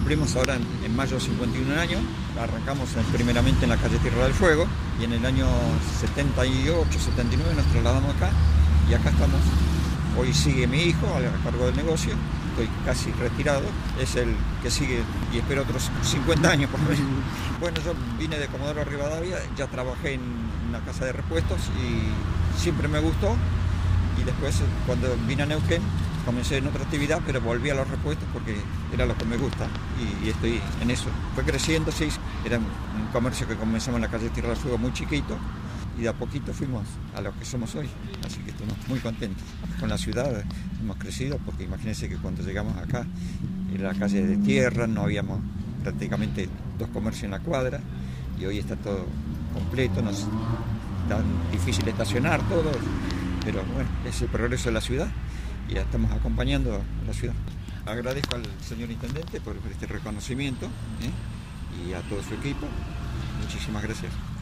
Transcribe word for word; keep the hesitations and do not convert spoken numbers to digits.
cumplimos ahora en, en mayo cincuenta y un años. Arrancamos en, primeramente en la calle Tierra del Fuego y en el año setenta y ocho, setenta y nueve nos trasladamos acá y acá estamos. Hoy sigue mi hijo a cargo del negocio, estoy casi retirado, es el que sigue y espero otros cincuenta años por lo menos. Bueno, yo vine de Comodoro Rivadavia, ya trabajé en una casa de repuestos y siempre me gustó. Y después, cuando vine a Neuquén, comencé en otra actividad, pero volví a los repuestos porque era lo que me gusta y, y estoy en eso. Fue creciendo, sí, era un comercio que comenzamos en la calle Tierra del Fuego muy chiquito y de a poquito fuimos a lo que somos hoy. Así que estamos muy contentos. Con la ciudad hemos crecido porque imagínense que cuando llegamos acá era la calle de tierra, no habíamos prácticamente dos comercios en la cuadra y hoy está todo completo, no es tan difícil estacionar todo. Pero bueno, es el progreso de la ciudad y ya estamos acompañando a la ciudad. Agradezco al señor Intendente por este reconocimiento, ¿eh? Y a todo su equipo. Muchísimas gracias.